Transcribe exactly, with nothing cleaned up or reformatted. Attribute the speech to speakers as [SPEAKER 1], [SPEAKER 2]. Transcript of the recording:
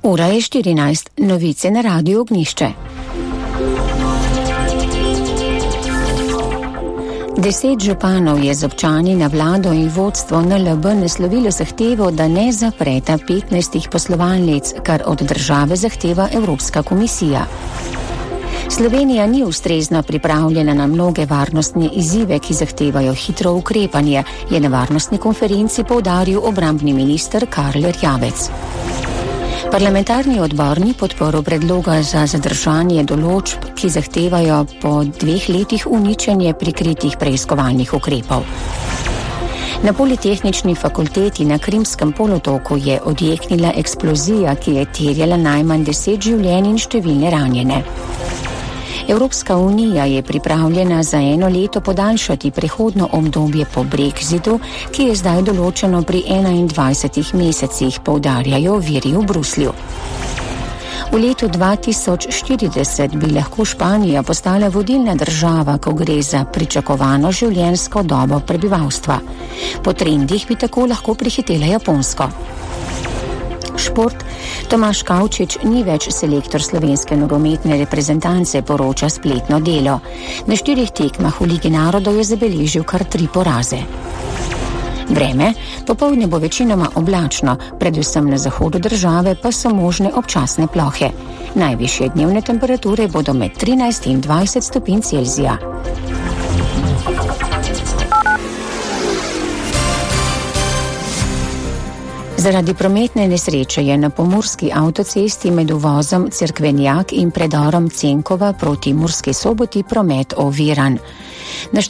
[SPEAKER 1] Ura je štirinajst, novice na Radiu Ognjišče. Deset županov je z občani na vlado in vodstvo N L B naslovilo zahtevo, da ne zapreta petnajstih poslovalnic, kar od države zahteva Evropska komisija. Slovenija ni ustrezno pripravljena na mnoge varnostne izzive, ki zahtevajo hitro ukrepanje, je na varnostni konferenci poudaril obrambni minister Karl Erjavec. Parlamentarni odbor ni podporil predloga za zadržanje določb, ki zahtevajo po dveh letih uničenje prikritih preiskovalnih ukrepov. Na Politehnični fakulteti na Krimskem polotoku je odjeknila eksplozija, ki je terjala najmanj deset življenj in številne ranjene. Evropska unija je pripravljena za eno leto podaljšati prehodno obdobje po Brexitu, ki je zdaj določeno pri enaindvajsetih mesecih, poudarjajo viri v Bruslju. V letu dva tisoč štirideset bi lahko Španija postala vodilna država, ko gre za pričakovano življenjsko dobo prebivalstva. Po trendih bi tako lahko prehitela Japonsko. Šport. Tomaž Kavčič ni več selektor slovenske nogometne reprezentance, poroča spletno Delo. Na štirih tekmah v Ligi narodov je zabeležil kar tri poraze. Vreme. Popoldne bo večinoma oblačno, predvsem na zahodu države pa so možne občasne plohe. Najvišje dnevne temperature bodo med trinajst in dvajset stopinj Celzija. Zaradi prometne nesreče je na pomurski avtocesti med uvozom Cerkvenjak in predorom Cenkova proti Murski Soboti promet oviran. Na